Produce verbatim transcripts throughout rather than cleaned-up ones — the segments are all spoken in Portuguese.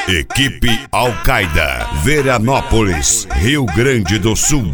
Equipe Al-Qaeda, Veranópolis, Rio Grande do Sul.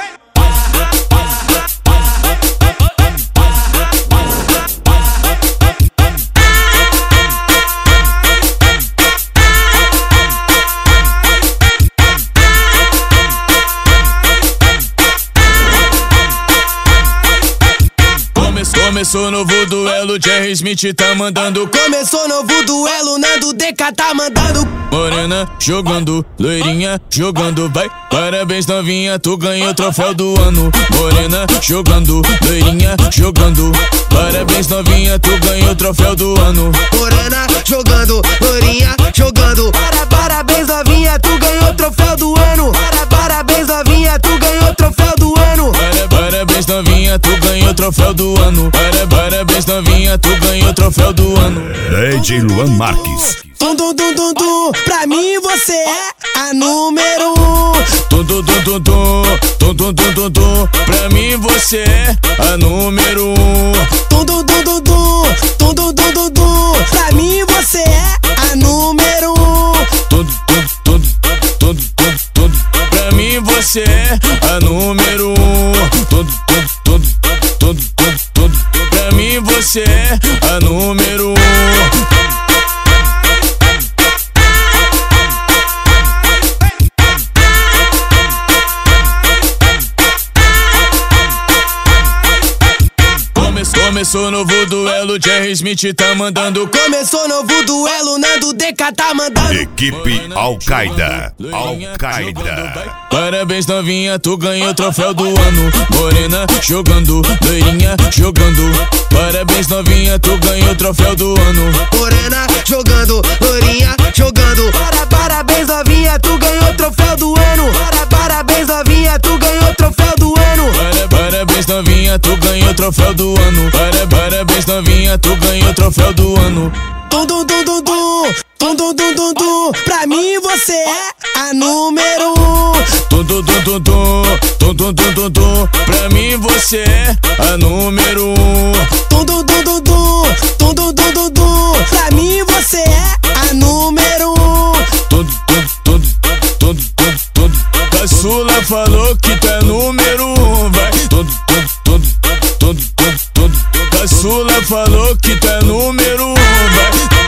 Começou novo duelo, Jerry Smith tá mandando. Começou novo duelo, Nando D K tá mandando. Morena jogando, loirinha jogando, vai. Parabéns novinha, tu ganhou o troféu do ano. Morena jogando, loirinha jogando. Parabéns novinha, tu ganhou o troféu do ano. Morena jogando, loirinha jogando. Para, parabéns novinha, tu ganhou o troféu do ano. Para, parabéns novinha, tu ganhou o troféu do ano. Para, parabéns novinha, tu ganhou o troféu do ano. Para, parabéns novinha, tu ganhou o troféu do ano. D J Luan Marques. Tum, tum, tum, tum, tum. Pra mim você é a número um. Tum, tum, tum, tum, tum. Tum, tum, tum, tum, tum. Pra mim você é a número um. Tum, tum, tum, tum, tum. Tum, tum, tum, tum, tum. Pra mim você é a número um. Tum, tum, tum, tum, tum, tum. Pra mim você é a número um. Tum, tum, tum, tum, tum, tum. Pra mim você é a número um. Começou novo duelo, Jerry Smith tá mandando. Começou novo duelo, Nando D K tá mandando. Equipe Al-Qaeda, Al-Qaeda. Parabéns novinha, tu ganhou o troféu do ano. Morena jogando, loirinha jogando. Parabéns novinha, tu ganhou o troféu do ano. Morena jogando, loirinha jogando. Para, parabéns novinha, tu ganhou o troféu do ano. Para, parabéns novinha, tu ganhou o troféu do ano. Para, parabéns novinha, tu ganhou o troféu do ano. Para, parabéns novinha, tu ganhou o troféu do ano. Tum, tum, tum, tum, tum. Tum, tum, tum, tum, tum. Pra mim você é a número um. Tum, tum, tum, tum, tum. Tum, tum, tum, tum, tum. Pra mim você é a número um. Tum, tum, tum, tum, tum. Tum, tum, tum, tum, tum. Pra mim você é a número um. Tum, tum, tum, tum, tum, tum. Caçula falou que tu é número um, vai. Tum, tum, tum, tum, tum, tum. Caçula falou que tu é número um, vai.